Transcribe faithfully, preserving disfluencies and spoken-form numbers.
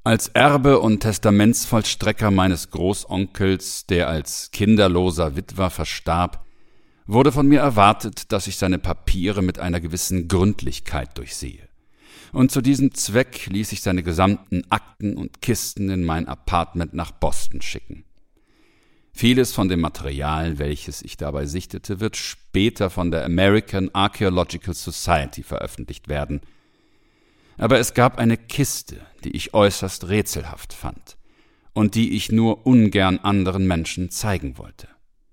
Als Erbe und Testamentsvollstrecker meines Großonkels, der als kinderloser Witwer verstarb, wurde von mir erwartet, dass ich seine Papiere mit einer gewissen Gründlichkeit durchsehe. Und zu diesem Zweck ließ ich seine gesamten Akten und Kisten in mein Apartment nach Boston schicken. Vieles von dem Material, welches ich dabei sichtete, wird später von der American Archaeological Society veröffentlicht werden. Aber es gab eine Kiste, die ich äußerst rätselhaft fand und die ich nur ungern anderen Menschen zeigen wollte.